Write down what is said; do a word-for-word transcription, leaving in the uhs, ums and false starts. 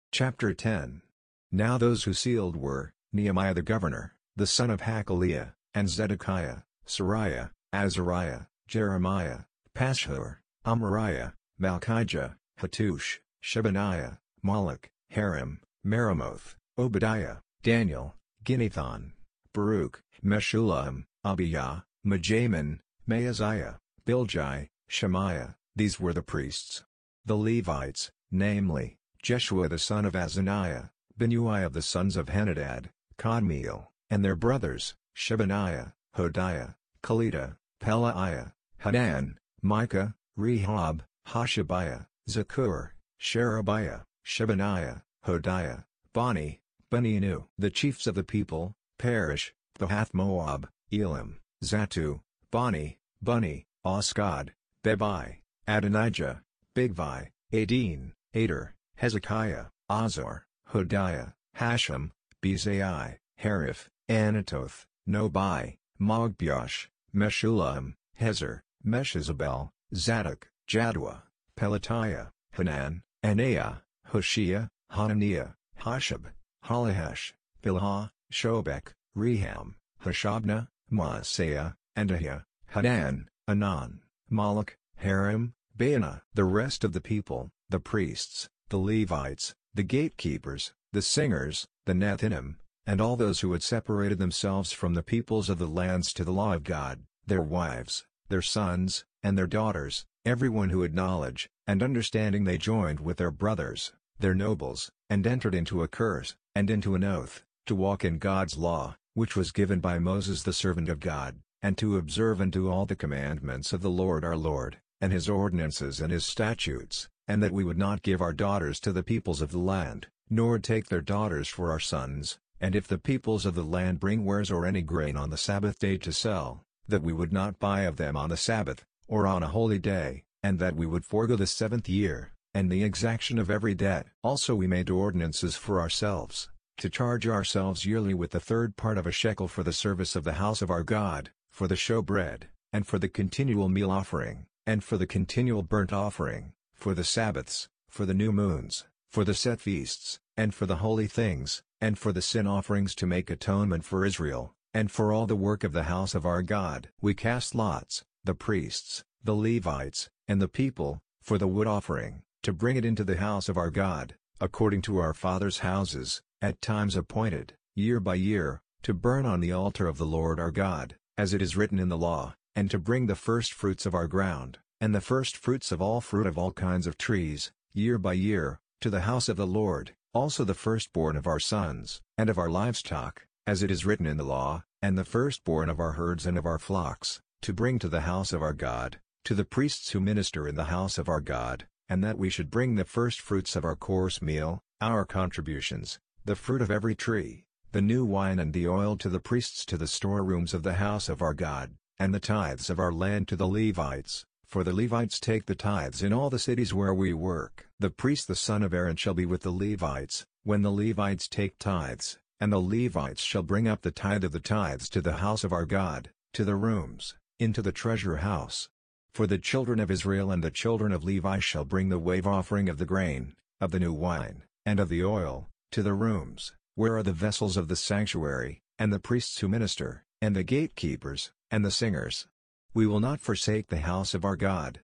Chapter ten. Now those who sealed were, Nehemiah the governor, the son of Hakaliah, and Zedekiah, Sariah, Azariah, Jeremiah, Pashhur, Amariah, Malchijah, Hattush, Shebaniah, Malach, Harim, Meremoth, Obadiah, Daniel, Ginnethon, Baruch, Meshullam, Abijah, Mijamin, Maaziah, Bilgai, Shemaiah. These were the priests. The Levites, namely, Jeshua the son of Azaniah, Binnui of the sons of Henadad, Kadmiel, and their brothers, Shebaniah, Hodiah, Kelita, Pelaiah, Hanan, Micah, Rehob, Hashabiah, Zakur, Sherebiah, Shebaniah, Hodiah, Bani, Beninu. The chiefs of the people, Perish, Pahath-Moab, Elam, Zatu, Bani, Bunni, Osgod, Bebai, Adonijah, Bigvai, Adin, Ader, Hezekiah, Azor, Hodiah, Hashem, Bezai, Hariph, Anatoth, Nobai, Magbiash, Meshullam, Hezer, Meshezabel, Zadok, Jadua, Pelatiah, Hanan, Anaiah, Hoshea, Hananiah, Hashab, Halahesh, Bilhah, Shobek, Reham, Hashabnah, Maaseiah, Andahiah, Hanan, Anan, Malach, Harim, Baanah. The rest of the people, the priests, the Levites, the gatekeepers, the singers, the Nethinim, and all those who had separated themselves from the peoples of the lands to the law of God, their wives, their sons, and their daughters, everyone who had knowledge and understanding, they joined with their brothers, their nobles, and entered into a curse, and into an oath, to walk in God's law, which was given by Moses the servant of God, and to observe and do all the commandments of the Lord our Lord, and his ordinances and his statutes, and that we would not give our daughters to the peoples of the land, nor take their daughters for our sons, and if the peoples of the land bring wares or any grain on the Sabbath day to sell, that we would not buy of them on the Sabbath, or on a holy day, and that we would forego the seventh year, and the exaction of every debt. Also we made ordinances for ourselves, to charge ourselves yearly with the third part of a shekel for the service of the house of our God, for the showbread, and for the continual meal offering, and for the continual burnt offering, for the Sabbaths, for the new moons, for the set feasts, and for the holy things, and for the sin offerings to make atonement for Israel, and for all the work of the house of our God. We cast lots, the priests, the Levites, and the people, for the wood offering, to bring it into the house of our God, according to our fathers' houses, at times appointed, year by year, to burn on the altar of the Lord our God, as it is written in the law, and to bring the firstfruits of our ground, and the firstfruits of all fruit of all kinds of trees, year by year, to the house of the Lord, also the firstborn of our sons, and of our livestock, as it is written in the law, and the firstborn of our herds and of our flocks, to bring to the house of our God, to the priests who minister in the house of our God, and that we should bring the firstfruits of our course meal, our contributions, the fruit of every tree, the new wine and the oil to the priests to the storerooms of the house of our God, and the tithes of our land to the Levites, for the Levites take the tithes in all the cities where we work. The priest the son of Aaron shall be with the Levites, when the Levites take tithes, and the Levites shall bring up the tithe of the tithes to the house of our God, to the rooms, into the treasure house. For the children of Israel and the children of Levi shall bring the wave offering of the grain, of the new wine, and of the oil, to the rooms, where are the vessels of the sanctuary, and the priests who minister, and the gatekeepers, and the singers. We will not forsake the house of our God,